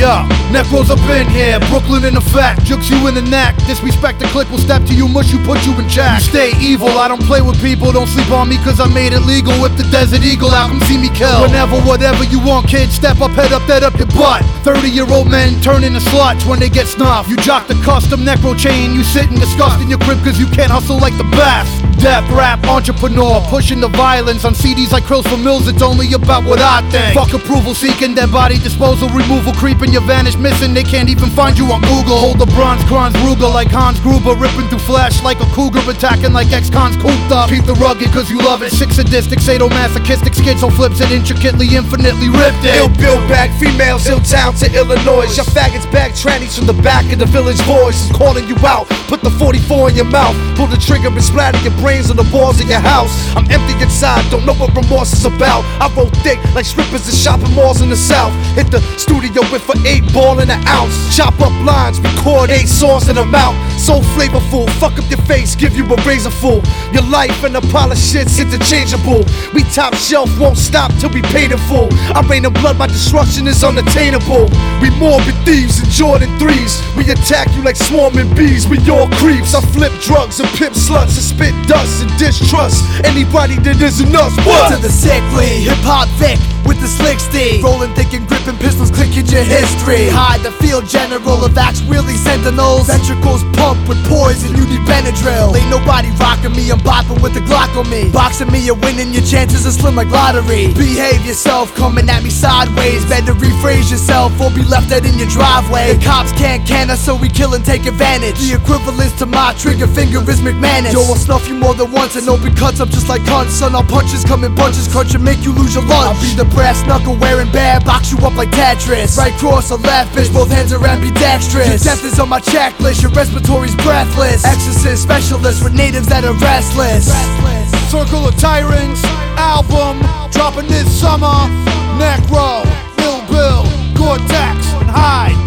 Yeah, Necros up in here, Brooklyn in effect, jukes you in the neck. Disrespect the click will step to you, mush you, put you in check. You stay evil, I don't play with people, don't sleep on me cause I made it legal. Whip the Desert Eagle out, come see me kill. Whenever, whatever you want, kid, step up, head up, that up your butt. 30-year-old men turn into sluts when they get snuffed. You jock the custom Necro chain, you sit and disgust in your crib cause you can't hustle like the best. Death rap entrepreneur, pushing the violence on CDs like Krills from Mills, it's only about what I think. Fuck approval seeking, dead body disposal, removal, creeping, you vanish missing, they can't even find you on Google. Hold the bronze Kronz Ruger like Hans Gruber, ripping through flesh like a cougar, attacking like ex-cons cooped up. Keep the rugged cause you love it, sick sadistic, sadomasochistic, schizo flips it intricately, infinitely ripped it. Ill build back females, ill town to Illinois. Your faggots bag trannies from the back of the village voice is calling you out. Put the 44 in your mouth, pull the trigger and splatter your brains on the walls of your house. I'm empty inside, don't know what remorse is about. I roll thick like strippers in shopping malls in the south. Hit the studio with an 8-ball and an ounce. Chop up lines, record 8 songs in a mouth. So flavorful, fuck up your face, give you a razor full. Your life and the polished shit's interchangeable. We top shelf, won't stop till we paid in full. I rain in blood, my destruction is unattainable. We morbid thieves and Jordan 3s. We attack you like swarming bees, we all creeps. I flip drugs and pimp sluts and spit dust and distrust anybody that isn't us. What? To the sickly, hip-hop Vic with the slick steed, rolling thick and gripping pistols, clicking your history. Hide the field general of axe wheelie sentinels, ventricles pumped with poison, you need Benadryl. Ain't nobody rocking me, I'm bopping with the Glock on me. Boxing me, you're winning, your chances are slim like lottery. Behave yourself, coming at me sideways, better rephrase yourself or be left dead in your driveway. The cops can't can us, so we kill and take advantage. The equivalence to my trigger finger is McManus. Yo, I'll snuff you more than once and open cuts up just like cunts. Son, I'll punches come in bunches, crunch and make you lose your lunch. I'll be the brass knuckle wearing bad, box you up like Tetris. Right cross or left fish, both hands are ambidextrous. Your death is on my checklist, your respiratory's breathless. Exorcist specialist with natives that are restless. Circle of Tyrants album dropping this summer. Necro, Ill Bill, Gore-Tex, and Hyde.